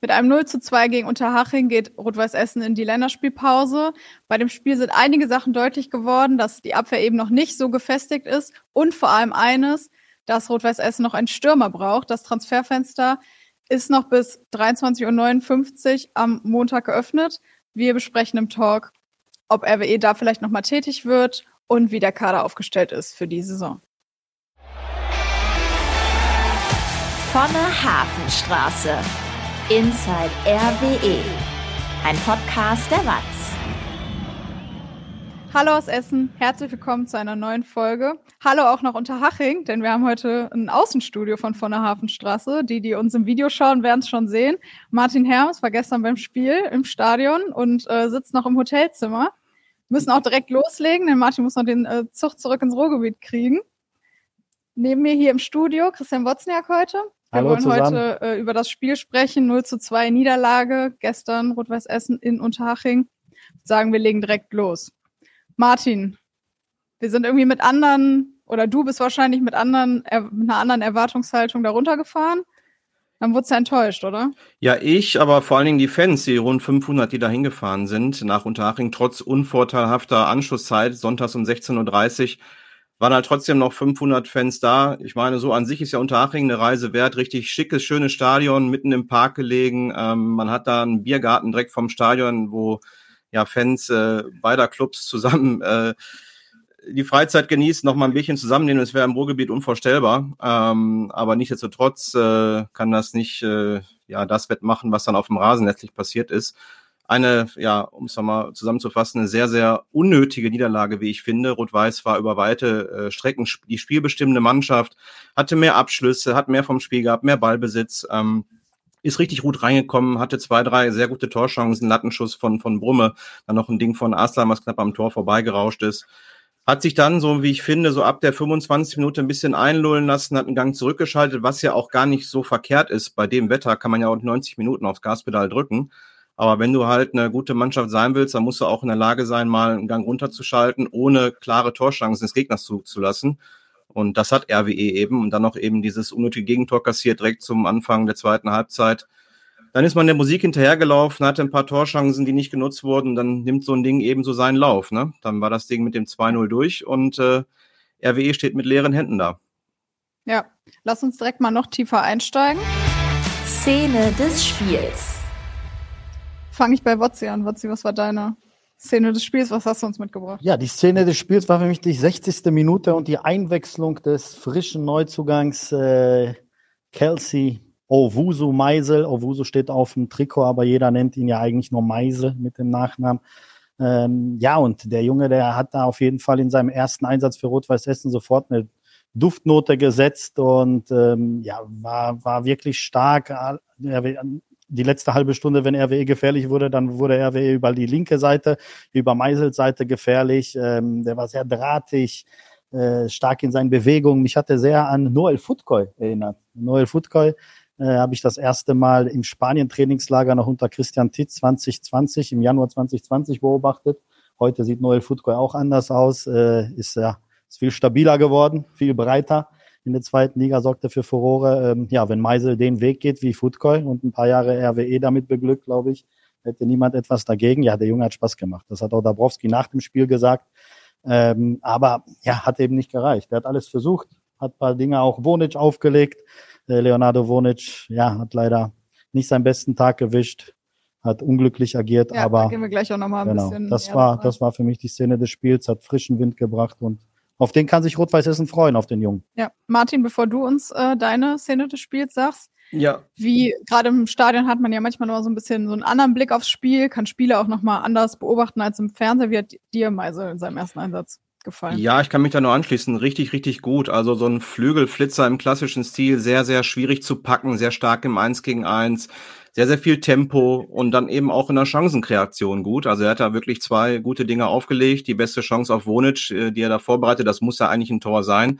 Mit einem 0:2 gegen Unterhaching geht Rot-Weiß Essen in die Länderspielpause. Bei dem Spiel sind einige Sachen deutlich geworden, dass die Abwehr eben noch nicht so gefestigt ist und vor allem eines, dass Rot-Weiß Essen noch einen Stürmer braucht. Das Transferfenster ist noch bis 23:59 Uhr am Montag geöffnet. Wir besprechen im Talk, ob RWE da vielleicht nochmal tätig wird und wie der Kader aufgestellt ist für die Saison. Vonne Hafenstraße. Inside RWE. Ein Podcast der WAZ. Hallo aus Essen, herzlich willkommen zu einer neuen Folge. Hallo auch nach Unterhaching, denn wir haben heute ein Außenstudio von Vonne Hafenstraße. Die uns im Video schauen, werden es schon sehen. Martin Herms war gestern beim Spiel im Stadion und sitzt noch im Hotelzimmer. Wir müssen auch direkt loslegen, denn Martin muss noch den Zug zurück ins Ruhrgebiet kriegen. Neben mir hier im Studio Christian Wozniak heute. Wir wollen heute über das Spiel sprechen, 0:2 Niederlage, gestern Rot-Weiß Essen in Unterhaching. Sagen, wir legen direkt los. Martin, wir sind irgendwie mit anderen, oder du bist wahrscheinlich mit einer anderen Erwartungshaltung da runtergefahren. Dann wurdest du enttäuscht, oder? Ja, aber vor allen Dingen die Fans, die rund 500, die da hingefahren sind, nach Unterhaching, trotz unvorteilhafter Anschlusszeit, sonntags um 16:30 Uhr, waren halt trotzdem noch 500 Fans da. Ich meine, so an sich ist ja Unterhaching eine Reise wert. Richtig schickes, schönes Stadion, mitten im Park gelegen. Man hat da einen Biergarten direkt vom Stadion, wo ja Fans beider Clubs zusammen die Freizeit genießen, noch mal ein Bierchen zusammennehmen. Das wäre im Ruhrgebiet unvorstellbar. Aber nichtsdestotrotz kann das nicht das wettmachen, was dann auf dem Rasen letztlich passiert ist. Eine, um es nochmal zusammenzufassen, eine sehr, sehr unnötige Niederlage, wie ich finde. Rot-Weiß war über weite Strecken die spielbestimmende Mannschaft, hatte mehr Abschlüsse, hat mehr vom Spiel gehabt, mehr Ballbesitz, ist richtig gut reingekommen, hatte 2, 3 sehr gute Torchancen, Lattenschuss von Brumme, dann noch ein Ding von Aslan, was knapp am Tor vorbeigerauscht ist. Hat sich dann, so wie ich finde, so ab der 25 Minute ein bisschen einlullen lassen, hat einen Gang zurückgeschaltet, was ja auch gar nicht so verkehrt ist. Bei dem Wetter kann man ja auch 90 Minuten aufs Gaspedal drücken. Aber wenn du halt eine gute Mannschaft sein willst, dann musst du auch in der Lage sein, mal einen Gang runterzuschalten, ohne klare Torchancen des Gegners zuzulassen. Und das hat RWE eben. Und dann noch eben dieses unnötige Gegentor kassiert direkt zum Anfang der zweiten Halbzeit. Dann ist man der Musik hinterhergelaufen, hatte ein paar Torchancen, die nicht genutzt wurden. Und dann nimmt so ein Ding eben so seinen Lauf. Ne? Dann war das Ding mit dem 2:0 durch und RWE steht mit leeren Händen da. Ja, lass uns direkt mal noch tiefer einsteigen. Szene des Spiels. Fange ich bei Wotzi an. Wotzi, was war deine Szene des Spiels? Was hast du uns mitgebracht? Ja, die Szene des Spiels war für mich die 60. Minute und die Einwechslung des frischen Neuzugangs Kelsey Owusu Meisel. Owusu steht auf dem Trikot, aber jeder nennt ihn ja eigentlich nur Meisel mit dem Nachnamen. Und der Junge, der hat da auf jeden Fall in seinem ersten Einsatz für Rot-Weiß Essen sofort eine Duftnote gesetzt und war wirklich stark. Die letzte halbe Stunde, wenn RWE gefährlich wurde, dann wurde RWE über die linke Seite, über Meisels Seite gefährlich. Der war sehr drahtig, stark in seinen Bewegungen. Mich hatte sehr an Noel Futkoy erinnert. Noel Futkoy habe ich das erste Mal im Spanien-Trainingslager noch unter Christian Titz 2020, im Januar 2020 beobachtet. Heute sieht Noel Futkoy auch anders aus, ist viel stabiler geworden, viel breiter. In der zweiten Liga sorgte für Furore. Wenn Meisel den Weg geht wie Futkoy und ein paar Jahre RWE damit beglückt, glaube ich, hätte niemand etwas dagegen. Ja, der Junge hat Spaß gemacht. Das hat auch Dabrowski nach dem Spiel gesagt. Aber hat eben nicht gereicht. Er hat alles versucht, hat ein paar Dinge auch Vonic aufgelegt. Leonardo Vonic, hat leider nicht seinen besten Tag gewischt, hat unglücklich agiert. Ja, aber da gehen wir gleich auch nochmal ein bisschen. Das war für mich die Szene des Spiels, hat frischen Wind gebracht und auf den kann sich Rot-Weiß Essen freuen, auf den Jungen. Ja, Martin, bevor du uns deine Szene des Spiels sagst, wie gerade im Stadion hat man ja manchmal noch so ein bisschen so einen anderen Blick aufs Spiel, kann Spiele auch nochmal anders beobachten als im Fernseher. Wie hat dir Meisel in seinem ersten Einsatz gefallen? Ja, ich kann mich da nur anschließen. Richtig, richtig gut. Also so ein Flügelflitzer im klassischen Stil, sehr, sehr schwierig zu packen, sehr stark im 1 gegen 1. Sehr, sehr viel Tempo und dann eben auch in der Chancenkreation gut. Also er hat da wirklich 2 gute Dinge aufgelegt. Die beste Chance auf Vonic, die er da vorbereitet, das muss ja eigentlich ein Tor sein.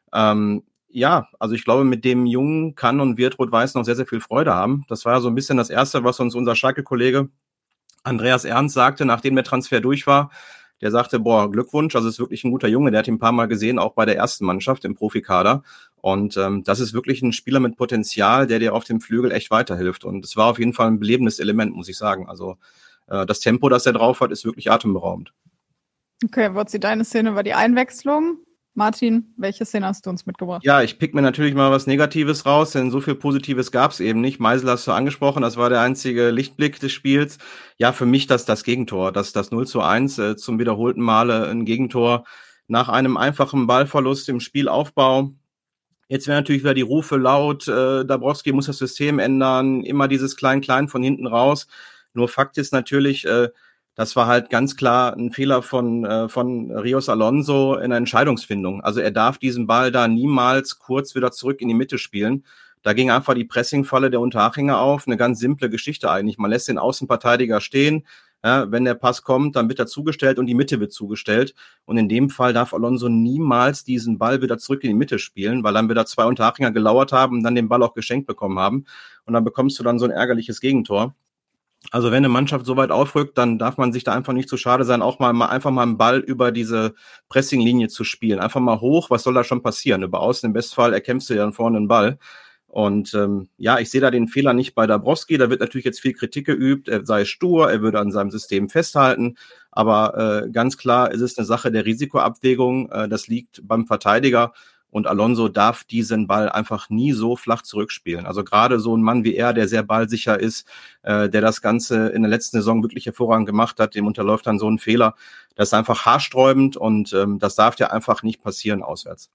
Also ich glaube, mit dem Jungen kann und wird Rot-Weiß noch sehr, sehr viel Freude haben. Das war ja so ein bisschen das Erste, was uns unser Schalke-Kollege Andreas Ernst sagte, nachdem der Transfer durch war. Der sagte, Glückwunsch, also ist wirklich ein guter Junge. Der hat ihn ein paar Mal gesehen, auch bei der ersten Mannschaft im Profikader. Und das ist wirklich ein Spieler mit Potenzial, der dir auf dem Flügel echt weiterhilft. Und es war auf jeden Fall ein belebendes Element, muss ich sagen. Also das Tempo, das er drauf hat, ist wirklich atemberaubend. Okay, Wotzi, deine Szene war die Einwechslung. Martin, welche Szene hast du uns mitgebracht? Ja, ich pick mir natürlich mal was Negatives raus, denn so viel Positives gab es eben nicht. Meisel hast du angesprochen, das war der einzige Lichtblick des Spiels. Ja, für mich das Gegentor, das 0:1 zum wiederholten Male ein Gegentor nach einem einfachen Ballverlust im Spielaufbau. Jetzt wären natürlich wieder die Rufe laut, Dabrowski muss das System ändern, immer dieses Klein-Klein von hinten raus. Nur Fakt ist natürlich, das war halt ganz klar ein Fehler von Rios Alonso in der Entscheidungsfindung. Also er darf diesen Ball da niemals kurz wieder zurück in die Mitte spielen. Da ging einfach die Pressingfalle der Unterhachinger auf. Eine ganz simple Geschichte eigentlich. Man lässt den Außenverteidiger stehen. Ja, wenn der Pass kommt, dann wird er zugestellt und die Mitte wird zugestellt. Und in dem Fall darf Alonso niemals diesen Ball wieder zurück in die Mitte spielen, weil dann wieder 2 Unterhachinger gelauert haben und dann den Ball auch geschenkt bekommen haben. Und dann bekommst du dann so ein ärgerliches Gegentor. Also wenn eine Mannschaft so weit aufrückt, dann darf man sich da einfach nicht zu schade sein, auch einfach mal einen Ball über diese Pressinglinie zu spielen. Einfach mal hoch, was soll da schon passieren? Über außen im Bestfall erkämpfst du ja dann vorne einen Ball. Und ich sehe da den Fehler nicht bei Dabrowski. Da wird natürlich jetzt viel Kritik geübt. Er sei stur, er würde an seinem System festhalten. Aber ganz klar ist es eine Sache der Risikoabwägung. Das liegt beim Verteidiger. Und Alonso darf diesen Ball einfach nie so flach zurückspielen. Also gerade so ein Mann wie er, der sehr ballsicher ist, der das Ganze in der letzten Saison wirklich hervorragend gemacht hat, dem unterläuft dann so ein Fehler. Das ist einfach haarsträubend und das darf ja einfach nicht passieren auswärts.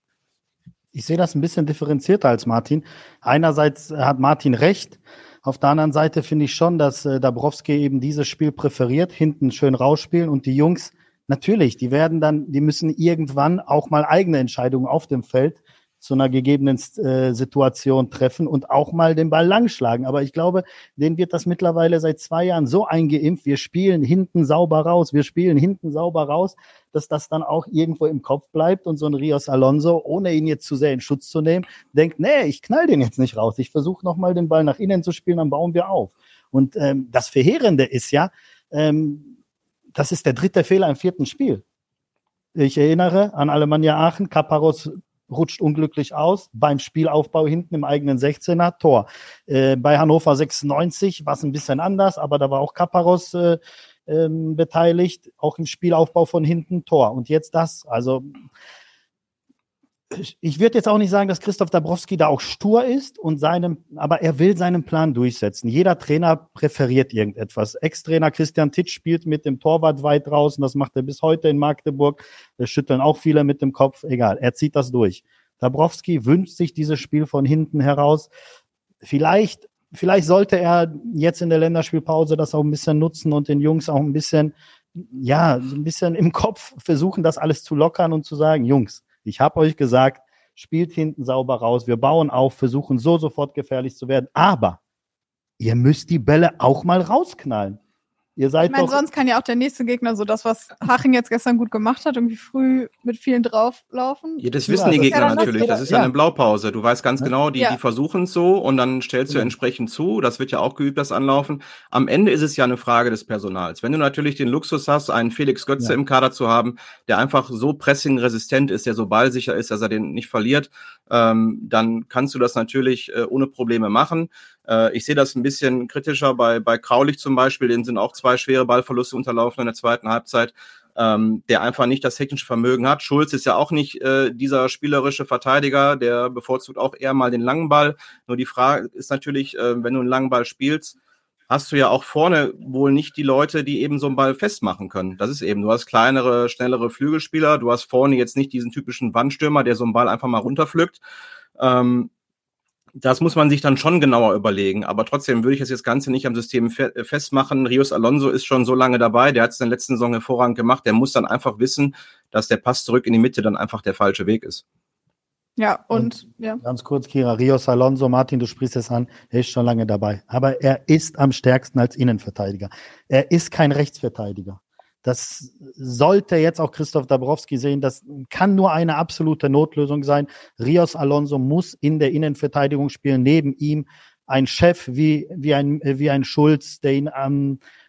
Ich sehe das ein bisschen differenzierter als Martin. Einerseits hat Martin recht. Auf der anderen Seite finde ich schon, dass Dabrowski eben dieses Spiel präferiert, hinten schön rausspielen und die Jungs natürlich, die müssen irgendwann auch mal eigene Entscheidungen auf dem Feld zu einer gegebenen Situation treffen und auch mal den Ball langschlagen. Aber ich glaube, denen wird das mittlerweile seit 2 Jahren so eingeimpft, wir spielen hinten sauber raus, dass das dann auch irgendwo im Kopf bleibt und so ein Rios Alonso, ohne ihn jetzt zu sehr in Schutz zu nehmen, denkt, nee, ich knall den jetzt nicht raus, ich versuche nochmal den Ball nach innen zu spielen, dann bauen wir auf. Und das Verheerende ist ja, das ist der 3. Fehler im 4. Spiel. Ich erinnere an Alemannia Aachen, Kaparos rutscht unglücklich aus, beim Spielaufbau hinten im eigenen 16er, Tor. Bei Hannover 96 war es ein bisschen anders, aber da war auch Kaparos beteiligt, auch im Spielaufbau von hinten, Tor. Und jetzt das, also ich würde jetzt auch nicht sagen, dass Christoph Dabrowski da auch stur ist aber er will seinen Plan durchsetzen. Jeder Trainer präferiert irgendetwas. Ex-Trainer Christian Titsch spielt mit dem Torwart weit draußen, das macht er bis heute in Magdeburg. Da schütteln auch viele mit dem Kopf, egal, er zieht das durch. Dabrowski wünscht sich dieses Spiel von hinten heraus. Vielleicht sollte er jetzt in der Länderspielpause das auch ein bisschen nutzen und den Jungs auch ein bisschen im Kopf versuchen, das alles zu lockern und zu sagen, Jungs, ich habe euch gesagt, spielt hinten sauber raus, wir bauen auf, versuchen so sofort gefährlich zu werden, aber ihr müsst die Bälle auch mal rausknallen. Ihr seid sonst kann ja auch der nächste Gegner so das, was Haching jetzt gestern gut gemacht hat, irgendwie früh mit vielen drauflaufen. Ja, das wissen die Gegner natürlich. Das ist ja eine Blaupause. Du weißt ganz genau, die versuchen es so und dann stellst du entsprechend zu. Das wird ja auch geübt, das Anlaufen. Am Ende ist es ja eine Frage des Personals. Wenn du natürlich den Luxus hast, einen Felix Götze im Kader zu haben, der einfach so pressingresistent ist, der so ballsicher ist, dass er den nicht verliert, dann kannst du das natürlich ohne Probleme machen. Ich sehe das ein bisschen kritischer bei Kraulich zum Beispiel, denen sind auch 2 schwere Ballverluste unterlaufen in der zweiten Halbzeit, der einfach nicht das technische Vermögen hat. Schulz ist ja auch nicht dieser spielerische Verteidiger, der bevorzugt auch eher mal den langen Ball. Nur die Frage ist natürlich, wenn du einen langen Ball spielst, hast du ja auch vorne wohl nicht die Leute, die eben so einen Ball festmachen können. Das ist eben, du hast kleinere, schnellere Flügelspieler, du hast vorne jetzt nicht diesen typischen Wandstürmer, der so einen Ball einfach mal runterpflückt. Das muss man sich dann schon genauer überlegen, aber trotzdem würde ich das Ganze nicht am System festmachen. Rios Alonso ist schon so lange dabei, der hat es in der letzten Saison hervorragend gemacht, der muss dann einfach wissen, dass der Pass zurück in die Mitte dann einfach der falsche Weg ist. Ja, und ganz kurz, Kira, Rios Alonso, Martin, du sprichst es an, er ist schon lange dabei, aber er ist am stärksten als Innenverteidiger. Er ist kein Rechtsverteidiger. Das sollte jetzt auch Christoph Dabrowski sehen. Das kann nur eine absolute Notlösung sein. Rios Alonso muss in der Innenverteidigung spielen. Neben ihm ein Chef wie ein Schulz, der ihn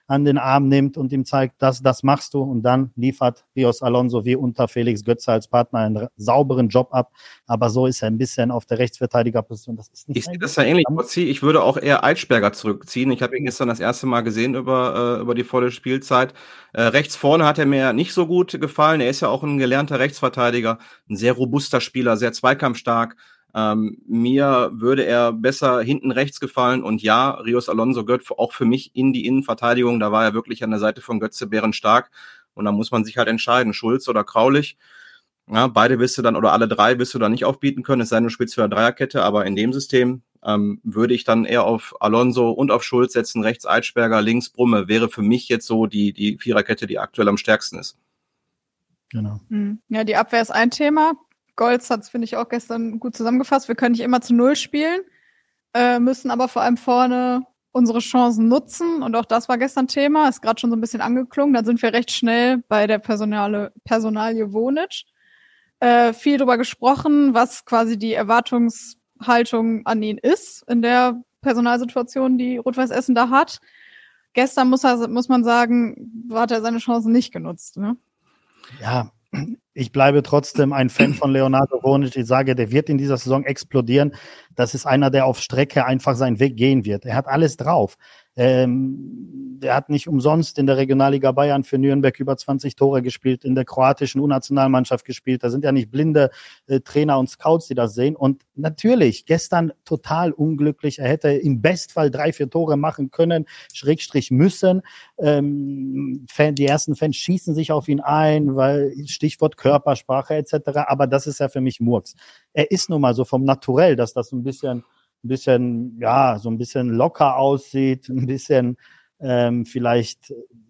an den Arm nimmt und ihm zeigt, das machst du. Und dann liefert Rios Alonso wie unter Felix Götze als Partner einen sauberen Job ab. Aber so ist er ein bisschen auf der Rechtsverteidigerposition. Das ist nicht. Ich sehe das ja ähnlich. Ich würde auch eher Eitschberger zurückziehen. Ich habe ihn gestern das erste Mal gesehen über die volle Spielzeit. Rechts vorne hat er mir nicht so gut gefallen. Er ist ja auch ein gelernter Rechtsverteidiger, ein sehr robuster Spieler, sehr zweikampfstark. Mir würde er besser hinten rechts gefallen. Und ja, Rios Alonso gehört auch für mich in die Innenverteidigung. Da war er wirklich an der Seite von Götze bärenstark. Und da muss man sich halt entscheiden, Schulz oder Kraulich. Ja, beide wirst du dann, oder alle drei wirst du dann nicht aufbieten können, es sei denn, du spielst für eine Dreierkette, aber in dem System würde ich dann eher auf Alonso und auf Schulz setzen, rechts Eitschberger, links Brumme, wäre für mich jetzt so die Viererkette, die aktuell am stärksten ist. Genau. Ja, die Abwehr ist ein Thema. Golz hat es, finde ich, auch gestern gut zusammengefasst. Wir können nicht immer zu Null spielen, müssen aber vor allem vorne unsere Chancen nutzen. Und auch das war gestern Thema, ist gerade schon so ein bisschen angeklungen. Dann sind wir recht schnell bei der Personalie Vonic. Viel drüber gesprochen, was quasi die Erwartungshaltung an ihn ist in der Personalsituation, die Rot-Weiß Essen da hat. Gestern muss man sagen, hat er seine Chancen nicht genutzt. Ne? Ja, ich bleibe trotzdem ein Fan von Leonardo Vonic. Ich sage, der wird in dieser Saison explodieren. Das ist einer, der auf Strecke einfach seinen Weg gehen wird. Er hat alles drauf. Der hat nicht umsonst in der Regionalliga Bayern für Nürnberg über 20 Tore gespielt, in der kroatischen U-Nationalmannschaft gespielt. Da sind ja nicht blinde Trainer und Scouts, die das sehen. Und natürlich, gestern total unglücklich. Er hätte im Bestfall 3-4 Tore machen können, / müssen. Die ersten Fans schießen sich auf ihn ein, weil Stichwort Körpersprache etc. Aber das ist ja für mich Murks. Er ist nun mal so vom Naturell, dass das so ein bisschen locker aussieht, ein bisschen vielleicht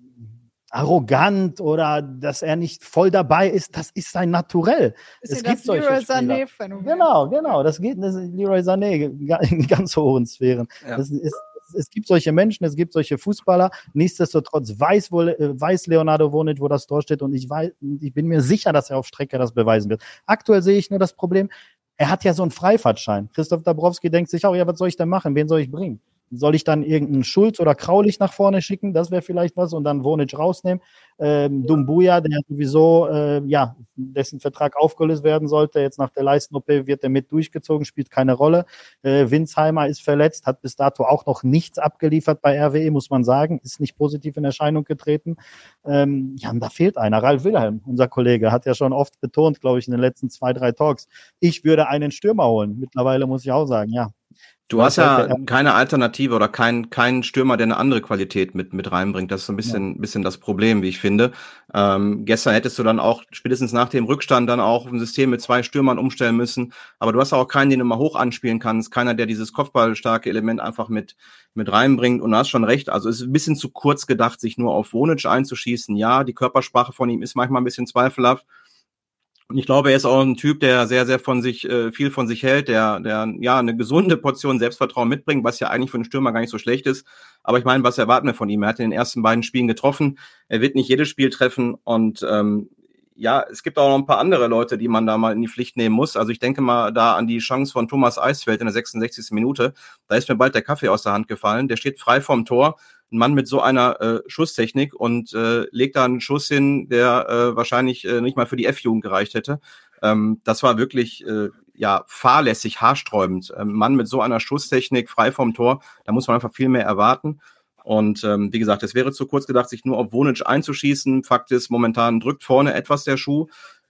arrogant oder dass er nicht voll dabei ist, das ist sein Naturell. Es gibt solche Leroy Sané-Phänomen. Genau, das ist Leroy Sané in ganz hohen Sphären. Ja. Es gibt solche Menschen, es gibt solche Fußballer. Nichtsdestotrotz weiß Leonardo Vonic, wo das Tor steht, und ich bin mir sicher, dass er auf Strecke das beweisen wird. Aktuell sehe ich nur das Problem, er hat ja so einen Freifahrtschein. Christoph Dabrowski denkt sich auch, ja, was soll ich denn machen? Wen soll ich bringen? Soll ich dann irgendeinen Schulz oder Kraulich nach vorne schicken? Das wäre vielleicht was. Und dann Vonic rausnehmen. Dumbuya, der sowieso, dessen Vertrag aufgelöst werden sollte. Jetzt nach der Leisten-OP wird er mit durchgezogen, spielt keine Rolle. Winsheimer ist verletzt, hat bis dato auch noch nichts abgeliefert bei RWE, muss man sagen. Ist nicht positiv in Erscheinung getreten. Und da fehlt einer. Ralf Wilhelm, unser Kollege, hat ja schon oft betont, glaube ich, in den letzten 2-3 Talks, ich würde einen Stürmer holen. Mittlerweile muss ich auch sagen, ja. Du hast ja keine Alternative oder keinen Stürmer, der eine andere Qualität mit reinbringt. Das ist so ein bisschen das Problem, wie ich finde. Gestern hättest du dann auch spätestens nach dem Rückstand dann auch ein System mit 2 Stürmern umstellen müssen. Aber du hast auch keinen, den du mal hoch anspielen kannst. Keiner, der dieses kopfballstarke Element einfach mit reinbringt. Und du hast schon recht. Also es ist ein bisschen zu kurz gedacht, sich nur auf Vonic einzuschießen. Ja, die Körpersprache von ihm ist manchmal ein bisschen zweifelhaft. Und ich glaube, er ist auch ein Typ, der sehr, sehr viel von sich hält, der eine gesunde Portion Selbstvertrauen mitbringt, was ja eigentlich für einen Stürmer gar nicht so schlecht ist. Aber ich meine, was erwarten wir von ihm? Er hat in den ersten beiden Spielen getroffen. Er wird nicht jedes Spiel treffen. Und es gibt auch noch ein paar andere Leute, die man da mal in die Pflicht nehmen muss. Also ich denke mal da an die Chance von Thomas Eisfeld in der 66. Minute. Da ist mir bald der Kaffee aus der Hand gefallen. Der steht frei vorm Tor. Ein Mann mit so einer Schusstechnik und legt da einen Schuss hin, der wahrscheinlich nicht mal für die F-Jugend gereicht hätte. Das war wirklich fahrlässig, haarsträubend. Mann mit so einer Schusstechnik frei vom Tor, da muss man einfach viel mehr erwarten. Und wie gesagt, es wäre zu kurz gedacht, sich nur auf Vonic einzuschießen. Fakt ist, momentan drückt vorne etwas der Schuh.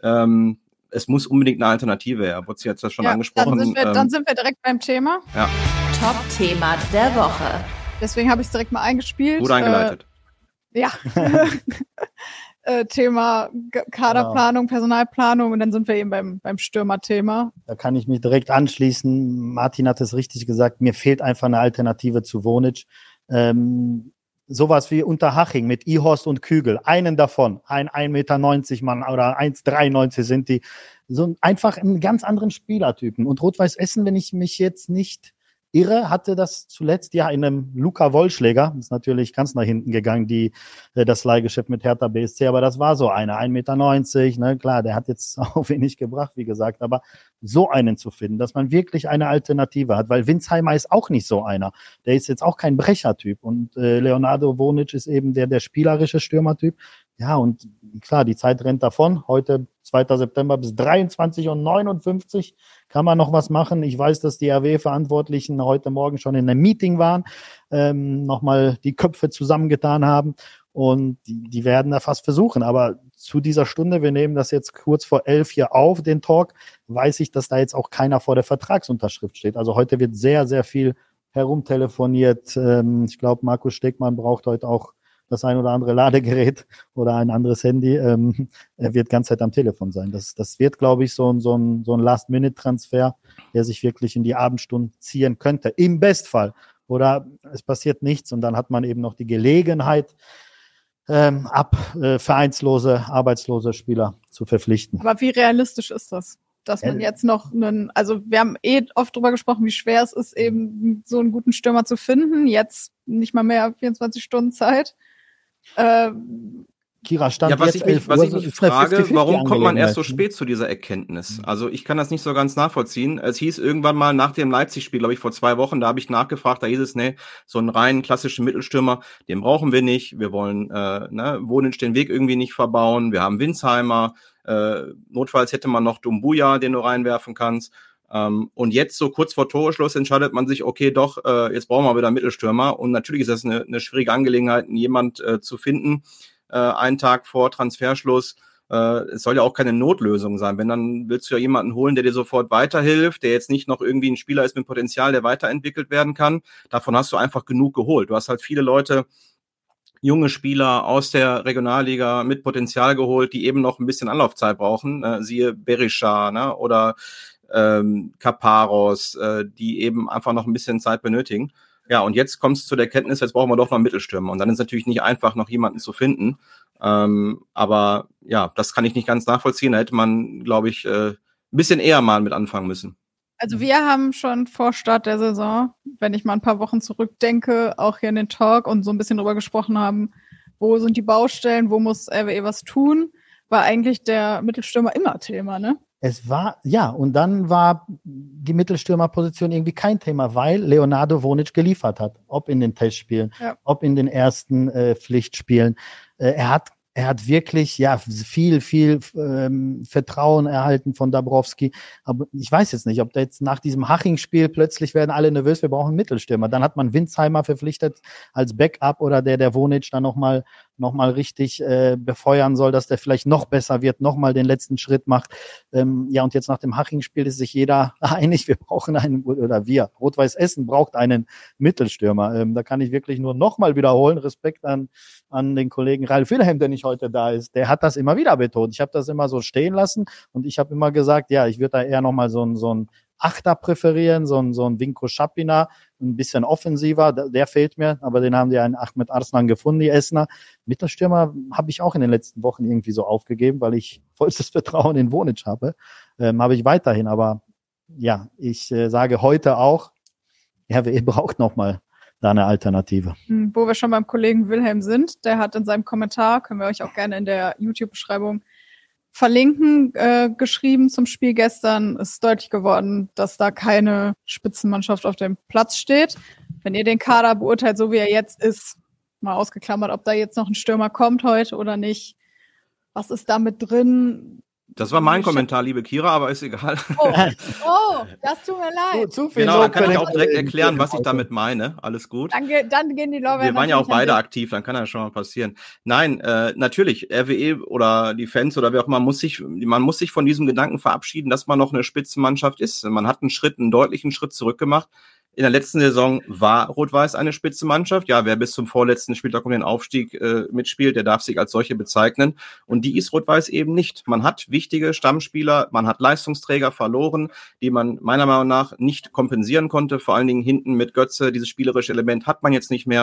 Es muss unbedingt eine Alternative her. Wurde jetzt das schon angesprochen. Dann sind wir direkt beim Thema. Ja. Top-Thema der Woche. Deswegen habe ich es direkt mal eingespielt. Gut eingeleitet. Thema Kaderplanung, Personalplanung, und dann sind wir eben beim Stürmerthema. Da kann ich mich direkt anschließen. Martin hat es richtig gesagt, mir fehlt einfach eine Alternative zu Vonic. Sowas wie Unterhaching mit Ihorst und Kügel, einen davon, ein 1,90 Meter Mann oder 1,93 sind die, so einfach einen ganz anderen Spielertypen. Und Rot-Weiß Essen, wenn ich mich jetzt nicht Irre hatte das zuletzt ja in einem Luca Wollschläger, ist natürlich ganz nach hinten gegangen, das Leihgeschäft mit Hertha BSC, aber das war so einer, 1,90 Meter, ne, klar, der hat jetzt auch wenig gebracht, wie gesagt, aber so einen zu finden, dass man wirklich eine Alternative hat, weil Winsheimer ist auch nicht so einer, der ist jetzt auch kein Brechertyp und Leonardo Vonic ist eben der spielerische Stürmertyp. Ja, und klar, die Zeit rennt davon. Heute, 2. September bis 23:59 Uhr kann man noch was machen. Ich weiß, dass die RW-Verantwortlichen heute Morgen schon in einem Meeting waren, nochmal die Köpfe zusammengetan haben und die werden da fast versuchen. Aber zu dieser Stunde, wir nehmen das jetzt kurz vor 11 hier auf, den Talk, weiß ich, dass da jetzt auch keiner vor der Vertragsunterschrift steht. Also heute wird sehr, sehr viel herumtelefoniert. Ich glaube, Markus Stegmann braucht heute auch das ein oder andere Ladegerät oder ein anderes Handy, er wird ganze Zeit am Telefon sein. Das wird, glaube ich, so ein Last-Minute-Transfer, der sich wirklich in die Abendstunden ziehen könnte. Im Bestfall. Oder es passiert nichts und dann hat man eben noch die Gelegenheit, vereinslose, arbeitslose Spieler zu verpflichten. Aber wie realistisch ist das? Dass man jetzt noch also wir haben oft drüber gesprochen, wie schwer es ist, eben so einen guten Stürmer zu finden. Jetzt nicht mal mehr 24 Stunden Zeit. Kira, stand ja, was ich mich frage, warum kommt man erst so spät zu dieser Erkenntnis? Also ich kann das nicht so ganz nachvollziehen. Es hieß irgendwann mal nach dem Leipzig-Spiel, glaube ich, vor 2 Wochen, da habe ich nachgefragt, da hieß es, nee, so einen reinen klassischen Mittelstürmer, den brauchen wir nicht. Wir wollen Vonic den Weg irgendwie nicht verbauen. Wir haben Winsheimer. Notfalls hätte man noch Doumbouya, den du reinwerfen kannst. Und jetzt so kurz vor Toreschluss entscheidet man sich, okay, doch, jetzt brauchen wir wieder einen Mittelstürmer. Und natürlich ist das eine schwierige Angelegenheit, jemand zu finden, einen Tag vor Transferschluss. Es soll ja auch keine Notlösung sein. Wenn, dann willst du ja jemanden holen, der dir sofort weiterhilft, der jetzt nicht noch irgendwie ein Spieler ist mit Potenzial, der weiterentwickelt werden kann. Davon hast du einfach genug geholt. Du hast halt viele Leute, junge Spieler aus der Regionalliga mit Potenzial geholt, die eben noch ein bisschen Anlaufzeit brauchen. Siehe Berisha, ne? Oder Kaparos, die eben einfach noch ein bisschen Zeit benötigen. Ja, und jetzt kommst du zu der Kenntnis, jetzt brauchen wir doch noch einen Mittelstürmer. Und dann ist es natürlich nicht einfach, noch jemanden zu finden. Aber ja, das kann ich nicht ganz nachvollziehen. Da hätte man, glaube ich, ein bisschen eher mal mit anfangen müssen. Also wir haben schon vor Start der Saison, wenn ich mal ein paar Wochen zurückdenke, auch hier in den Talk und so ein bisschen drüber gesprochen haben, wo sind die Baustellen, wo muss RWE was tun, war eigentlich der Mittelstürmer immer Thema, ne? Es war, ja, und dann war die Mittelstürmerposition irgendwie kein Thema, weil Leonardo Vonic geliefert hat. Ob in den Testspielen, ob in den ersten Pflichtspielen. Er hat wirklich viel Vertrauen erhalten von Dabrowski. Aber ich weiß jetzt nicht, ob da jetzt nach diesem Haching-Spiel plötzlich werden alle nervös, wir brauchen einen Mittelstürmer. Dann hat man Winsheimer verpflichtet als Backup oder der Vonic dann noch mal richtig befeuern soll, dass der vielleicht noch besser wird, noch mal den letzten Schritt macht. Und jetzt nach dem Haching-Spiel ist sich jeder einig, wir brauchen Rot-Weiß Essen braucht einen Mittelstürmer. Da kann ich wirklich nur noch mal wiederholen, Respekt an den Kollegen Ralf Wilhelm, der nicht heute da ist. Der hat das immer wieder betont. Ich habe das immer so stehen lassen und ich habe immer gesagt, ja, ich würde da eher noch mal so ein Achter präferieren, so ein Vinko Schapina, ein bisschen offensiver, der fehlt mir, aber den haben die einen Ahmed Arslan gefunden, die Essener. Mittelstürmer habe ich auch in den letzten Wochen irgendwie so aufgegeben, weil ich vollstes Vertrauen in Vonic habe. Habe ich weiterhin, aber ja, ich sage heute auch, RWE braucht nochmal da eine Alternative. Wo wir schon beim Kollegen Wilhelm sind, der hat in seinem Kommentar, können wir euch auch gerne in der YouTube-Beschreibung verlinken, geschrieben zum Spiel gestern, ist deutlich geworden, dass da keine Spitzenmannschaft auf dem Platz steht. Wenn ihr den Kader beurteilt, so wie er jetzt ist, mal ausgeklammert, ob da jetzt noch ein Stürmer kommt heute oder nicht, was ist da mit drin? Das war mein Kommentar, liebe Kira, aber ist egal. Oh, das tut mir leid. Genau, dann kann ich auch direkt erklären, was ich damit meine. Alles gut. Dann gehen die Lorbeeren. Wir waren ja auch beide aktiv, dann kann das schon mal passieren. Nein, natürlich, RWE oder die Fans oder wer auch immer, man muss sich von diesem Gedanken verabschieden, dass man noch eine Spitzenmannschaft ist. Man hat einen deutlichen Schritt zurück gemacht. In der letzten Saison war Rot-Weiß eine Spitzenmannschaft. Ja, wer bis zum vorletzten Spieltag um den Aufstieg mitspielt, der darf sich als solche bezeichnen. Und die ist Rot-Weiß eben nicht. Man hat wichtige Stammspieler, man hat Leistungsträger verloren, die man meiner Meinung nach nicht kompensieren konnte. Vor allen Dingen hinten mit Götze, dieses spielerische Element hat man jetzt nicht mehr.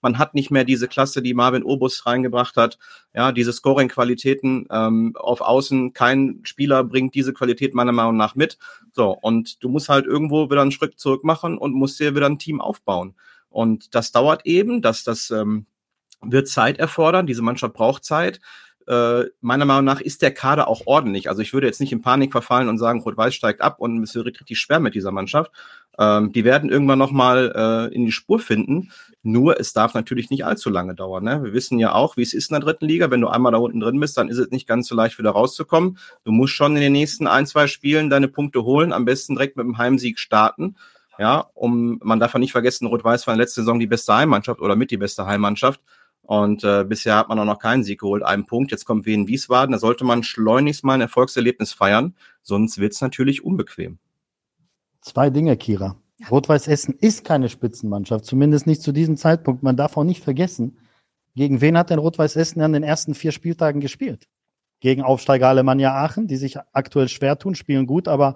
Man hat nicht mehr diese Klasse, die Marvin Obus reingebracht hat. Ja, diese Scoring-Qualitäten auf Außen. Kein Spieler bringt diese Qualität meiner Meinung nach mit. So, und du musst halt irgendwo wieder einen Schritt zurück machen und musst dir wieder ein Team aufbauen. Und das dauert eben, das wird Zeit erfordern. Diese Mannschaft braucht Zeit. Meiner Meinung nach ist der Kader auch ordentlich. Also ich würde jetzt nicht in Panik verfallen und sagen, Rot-Weiß steigt ab und es wird richtig schwer mit dieser Mannschaft. Die werden irgendwann nochmal in die Spur finden. Nur es darf natürlich nicht allzu lange dauern. Ne? Wir wissen ja auch, wie es ist in der 3. Liga. Wenn du einmal da unten drin bist, dann ist es nicht ganz so leicht, wieder rauszukommen. Du musst schon in den nächsten 1-2 Spielen deine Punkte holen, am besten direkt mit dem Heimsieg starten. Ja, man darf ja nicht vergessen, Rot-Weiß war in der letzten Saison die beste Heimmannschaft oder mit die beste Heimmannschaft. Und bisher hat man auch noch keinen Sieg geholt, einen Punkt. Jetzt kommt Wien Wiesbaden, da sollte man schleunigst mal ein Erfolgserlebnis feiern, sonst wird es natürlich unbequem. 2 Dinge, Kira. Rot-Weiß Essen ist keine Spitzenmannschaft, zumindest nicht zu diesem Zeitpunkt. Man darf auch nicht vergessen, gegen wen hat denn Rot-Weiß Essen an den ersten 4 Spieltagen gespielt? Gegen Aufsteiger Alemannia Aachen, die sich aktuell schwer tun, spielen gut, aber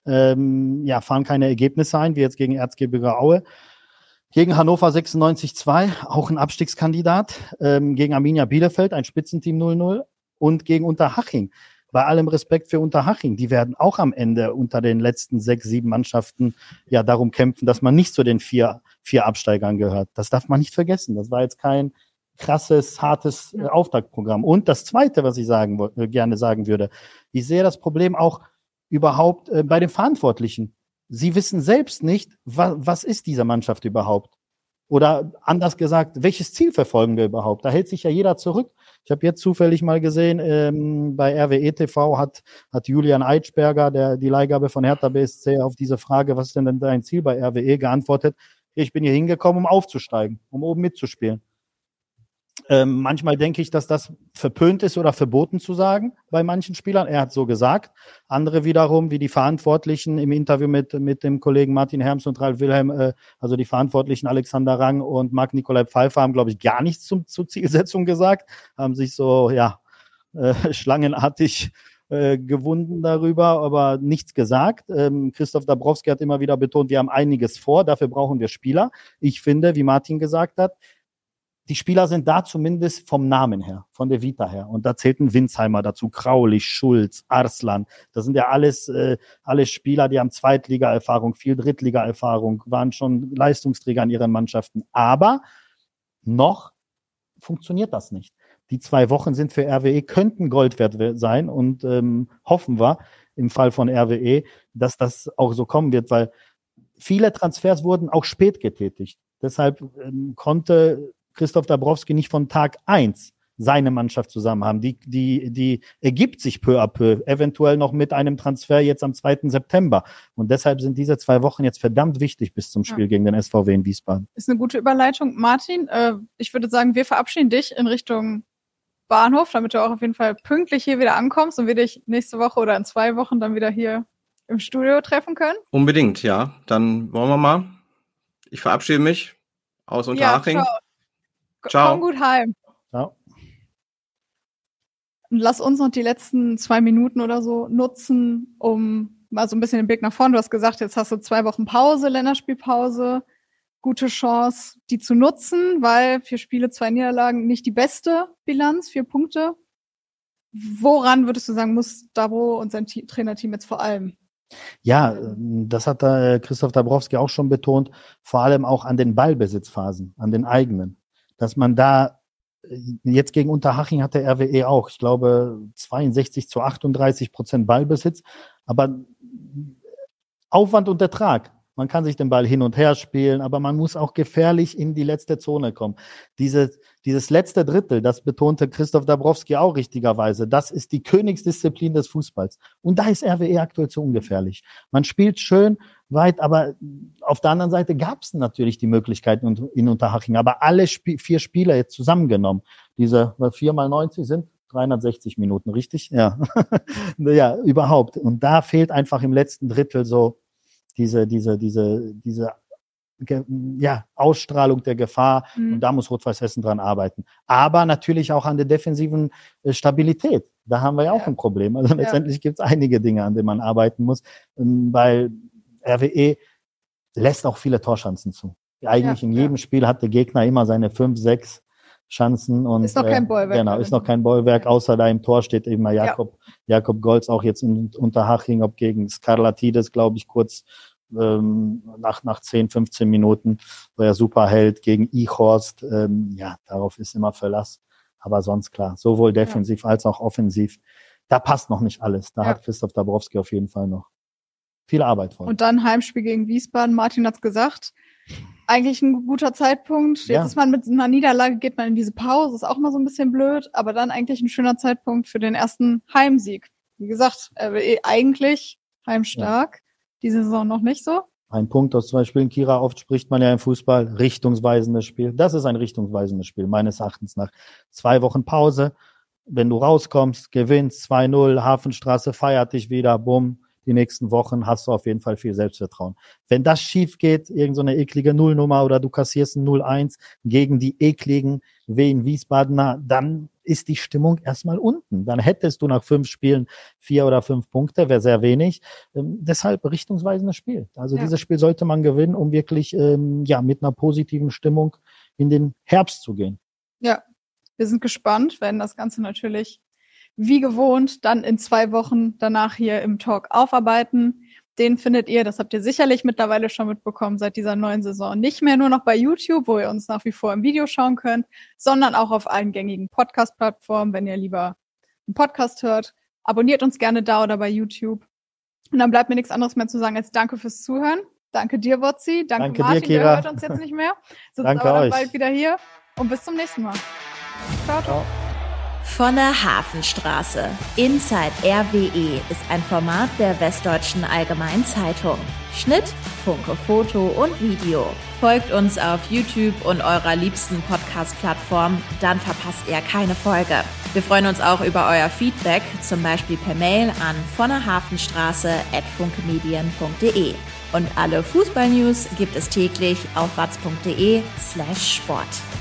fahren keine Ergebnisse ein, wie jetzt gegen Erzgebirge Aue. Gegen Hannover 96-2, auch ein Abstiegskandidat. Gegen Arminia Bielefeld, ein Spitzenteam 0-0. Und gegen Unterhaching. Bei allem Respekt für Unterhaching, die werden auch am Ende unter den letzten 6, 7 Mannschaften ja darum kämpfen, dass man nicht zu den 4 Absteigern gehört. Das darf man nicht vergessen. Das war jetzt kein krasses, hartes Auftaktprogramm. Und das Zweite, was ich gerne sagen würde, ich sehe das Problem auch überhaupt bei den Verantwortlichen. Sie wissen selbst nicht, was ist diese Mannschaft überhaupt? Oder anders gesagt, welches Ziel verfolgen wir überhaupt? Da hält sich ja jeder zurück. Ich habe jetzt zufällig mal gesehen, bei RWE TV hat Julian Eitschberger, die Leihgabe von Hertha BSC, auf diese Frage, was ist denn dein Ziel bei RWE, geantwortet: Ich bin hier hingekommen, um aufzusteigen, um oben mitzuspielen. Manchmal denke ich, dass das verpönt ist oder verboten zu sagen bei manchen Spielern. Er hat so gesagt. Andere wiederum, wie die Verantwortlichen im Interview mit dem Kollegen Martin Herms und Ralf Wilhelm, also die Verantwortlichen Alexander Rang und Marc-Nikolai Pfeiffer, haben, glaube ich, gar nichts zur Zielsetzung gesagt, haben sich so schlangenartig gewunden darüber, aber nichts gesagt. Christoph Dabrowski hat immer wieder betont, wir haben einiges vor, dafür brauchen wir Spieler. Ich finde, wie Martin gesagt hat, die Spieler sind da zumindest vom Namen her, von der Vita her. Und da zählt ein Winsheimer dazu, Kraulich, Schulz, Arslan. Das sind ja alles Spieler, die haben Zweitliga-Erfahrung, viel Drittliga-Erfahrung, waren schon Leistungsträger in ihren Mannschaften. Aber noch funktioniert das nicht. Die 2 Wochen sind für RWE, könnten Gold wert sein und hoffen wir im Fall von RWE, dass das auch so kommen wird, weil viele Transfers wurden auch spät getätigt. Deshalb konnte Christoph Dabrowski nicht von Tag 1 seine Mannschaft zusammen haben. Die ergibt sich peu à peu, eventuell noch mit einem Transfer jetzt am 2. September. Und deshalb sind diese 2 Wochen jetzt verdammt wichtig bis zum Spiel gegen den SVW in Wiesbaden. Ist eine gute Überleitung. Martin, ich würde sagen, wir verabschieden dich in Richtung Bahnhof, damit du auch auf jeden Fall pünktlich hier wieder ankommst und wir dich nächste Woche oder in 2 Wochen dann wieder hier im Studio treffen können. Unbedingt, ja. Dann wollen wir mal. Ich verabschiede mich aus Unterhaching. Ja, ciao. Komm gut heim. Ciao. Und lass uns noch die letzten 2 Minuten oder so nutzen, um mal so ein bisschen den Blick nach vorne. Du hast gesagt, jetzt hast du 2 Wochen Pause, Länderspielpause. Gute Chance, die zu nutzen, weil 4 Spiele, 2 Niederlagen, nicht die beste Bilanz, 4 Punkte. Woran würdest du sagen, muss Dabo und sein Trainerteam jetzt vor allem? Ja, das hat Christoph Dabrowski auch schon betont, vor allem auch an den Ballbesitzphasen, an den eigenen. Dass man da, jetzt gegen Unterhaching hat der RWE auch, ich glaube 62-38% Ballbesitz, aber Aufwand und Ertrag. Man kann sich den Ball hin und her spielen, aber man muss auch gefährlich in die letzte Zone kommen. Dieses letzte Drittel, das betonte Christoph Dabrowski auch richtigerweise, das ist die Königsdisziplin des Fußballs. Und da ist RWE aktuell zu ungefährlich. Man spielt schön weit, aber auf der anderen Seite gab es natürlich die Möglichkeiten in Unterhaching. Aber alle 4 Spieler jetzt zusammengenommen, diese 4 mal 90 sind 360 Minuten, richtig? Ja. Ja, überhaupt. Und da fehlt einfach im letzten Drittel so diese Ausstrahlung der Gefahr, und da muss Rot-Weiß Essen dran arbeiten. Aber natürlich auch an der defensiven Stabilität. Da haben wir ja auch ein Problem. Also letztendlich gibt es einige Dinge, an denen man arbeiten muss, weil RWE lässt auch viele Torchancen zu. Eigentlich in jedem Spiel hat der Gegner immer seine 5, 6 Chancen. Und, ist noch kein Bollwerk. Genau, ist noch kein Bollwerk, außer da im Tor steht eben mal Jakob Golz, auch jetzt in Unterhaching, ob gegen Skarlatides, glaube ich, kurz nach 10, 15 Minuten, wo er super hält, gegen Ichhorst. Darauf ist immer Verlass. Aber sonst klar, sowohl defensiv als auch offensiv. Da passt noch nicht alles. Da hat Christoph Dabrowski auf jeden Fall noch viel Arbeit vor. Und dann Heimspiel gegen Wiesbaden. Martin hat's gesagt. Eigentlich ein guter Zeitpunkt. Jetzt ist man mit einer Niederlage, geht man in diese Pause. Ist auch mal so ein bisschen blöd. Aber dann eigentlich ein schöner Zeitpunkt für den ersten Heimsieg. Wie gesagt, eigentlich heimstark. Diese Saison noch nicht so. Ein Punkt aus 2 Spielen. Kira, oft spricht man ja im Fußball richtungsweisendes Spiel. Das ist ein richtungsweisendes Spiel, meines Erachtens nach. 2 Wochen Pause. Wenn du rauskommst, gewinnst 2-0, Hafenstraße feiert dich wieder, bumm. Die nächsten Wochen hast du auf jeden Fall viel Selbstvertrauen. Wenn das schief geht, irgend so eine eklige Nullnummer oder du kassierst ein 0-1 gegen die ekligen Wien-Wiesbadener, dann ist die Stimmung erstmal unten. Dann hättest du nach 5 Spielen 4 oder 5 Punkte, wäre sehr wenig. Deshalb richtungsweisendes Spiel. Also dieses Spiel sollte man gewinnen, um wirklich mit einer positiven Stimmung in den Herbst zu gehen. Ja, wir sind gespannt, werden das Ganze natürlich wie gewohnt dann in 2 Wochen danach hier im Talk aufarbeiten. Den findet ihr, das habt ihr sicherlich mittlerweile schon mitbekommen, seit dieser neuen Saison nicht mehr nur noch bei YouTube, wo ihr uns nach wie vor im Video schauen könnt, sondern auch auf allen gängigen Podcast-Plattformen, wenn ihr lieber einen Podcast hört. Abonniert uns gerne da oder bei YouTube. Und dann bleibt mir nichts anderes mehr zu sagen als danke fürs Zuhören. Danke dir, Wotzi. Danke Martin, dir, Kira. Der hört uns jetzt nicht mehr. Sitzt danke aber dann euch. bald wieder hier. Und bis zum nächsten Mal. Ciao, ciao. Von der Hafenstraße. Inside RWE ist ein Format der Westdeutschen Allgemeinen Zeitung. Schnitt, Funke, Foto und Video. Folgt uns auf YouTube und eurer liebsten Podcast-Plattform, dann verpasst ihr keine Folge. Wir freuen uns auch über euer Feedback, zum Beispiel per Mail an vonnerhafenstraße@funkemedien.de. Und alle Fußball-News gibt es täglich auf watz.de/sport.